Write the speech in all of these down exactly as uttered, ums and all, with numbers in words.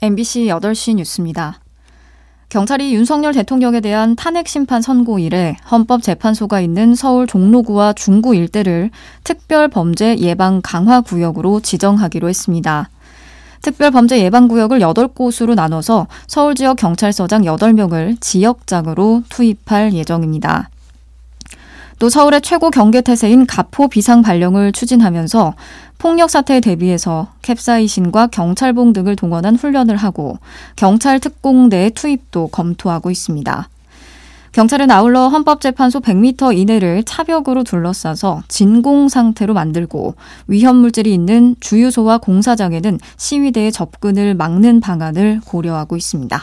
엠비씨 여덟 시 뉴스입니다. 경찰이 윤석열 대통령에 대한 탄핵 심판 선고 이래 헌법재판소가 있는 서울 종로구와 중구 일대를 특별범죄 예방 강화 구역으로 지정하기로 했습니다. 특별범죄 예방구역을 여덟 곳으로 나눠서 서울 지역 경찰서장 여덟 명을 지역장으로 투입할 예정입니다. 또 서울의 최고 경계태세인 가포 비상 발령을 추진하면서 폭력 사태에 대비해서 캡사이신과 경찰봉 등을 동원한 훈련을 하고 경찰 특공대 투입도 검토하고 있습니다. 경찰은 아울러 헌법재판소 백 미터 이내를 차벽으로 둘러싸서 진공 상태로 만들고 위험물질이 있는 주유소와 공사장에는 시위대의 접근을 막는 방안을 고려하고 있습니다.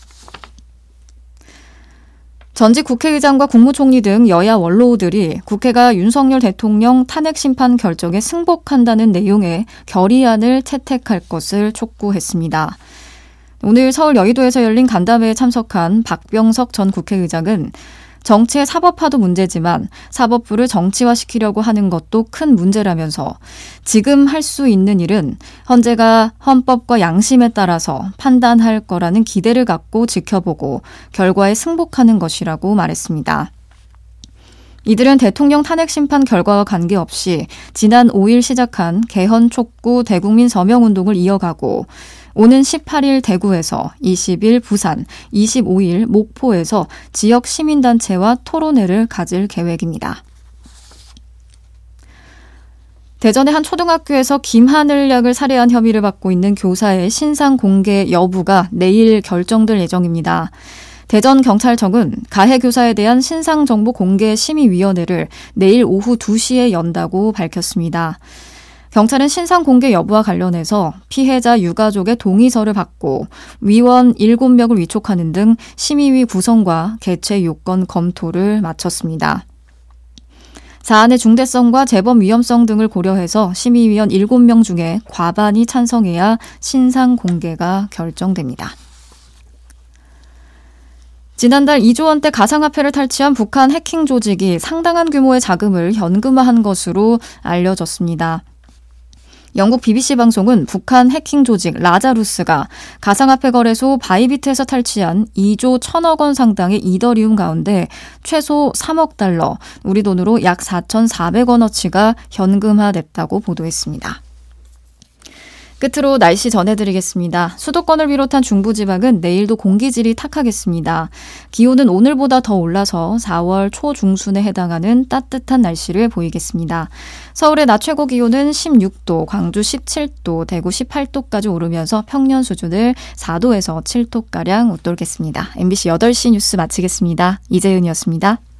전직 국회의장과 국무총리 등 여야 원로들이 국회가 윤석열 대통령 탄핵 심판 결정에 승복한다는 내용의 결의안을 채택할 것을 촉구했습니다. 오늘 서울 여의도에서 열린 간담회에 참석한 박병석 전 국회의장은 정치의 사법화도 문제지만 사법부를 정치화시키려고 하는 것도 큰 문제라면서 지금 할 수 있는 일은 헌재가 헌법과 양심에 따라서 판단할 거라는 기대를 갖고 지켜보고 결과에 승복하는 것이라고 말했습니다. 이들은 대통령 탄핵 심판 결과와 관계없이 지난 오 일 시작한 개헌 촉구 대국민 서명운동을 이어가고 오는 십팔 일 대구에서 이십 일 부산, 이십오 일 목포에서 지역 시민단체와 토론회를 가질 계획입니다. 대전의 한 초등학교에서 김하늘 약을 살해한 혐의를 받고 있는 교사의 신상 공개 여부가 내일 결정될 예정입니다. 대전경찰청은 가해 교사에 대한 신상정보 공개 심의위원회를 내일 오후 두 시에 연다고 밝혔습니다. 경찰은 신상 공개 여부와 관련해서 피해자 유가족의 동의서를 받고 위원 일곱 명을 위촉하는 등 심의위 구성과 개최 요건 검토를 마쳤습니다. 사안의 중대성과 재범 위험성 등을 고려해서 심의위원 일곱 명 중에 과반이 찬성해야 신상 공개가 결정됩니다. 지난달 이조 원대 가상화폐를 탈취한 북한 해킹 조직이 상당한 규모의 자금을 현금화한 것으로 알려졌습니다. 영국 비비씨 방송은 북한 해킹 조직 라자루스가 가상화폐 거래소 바이비트에서 탈취한 이조 천억 원 상당의 이더리움 가운데 최소 삼억 달러, 우리 돈으로 약 사천사백 원어치가 현금화됐다고 보도했습니다. 끝으로 날씨 전해드리겠습니다. 수도권을 비롯한 중부지방은 내일도 공기질이 탁하겠습니다. 기온은 오늘보다 더 올라서 사월 초중순에 해당하는 따뜻한 날씨를 보이겠습니다. 서울의 낮 최고 기온은 십육 도, 광주 십칠 도, 대구 십팔 도까지 오르면서 평년 수준을 사 도에서 칠 도가량 웃돌겠습니다. 엠비씨 여덟 시 뉴스 마치겠습니다. 이재은이었습니다.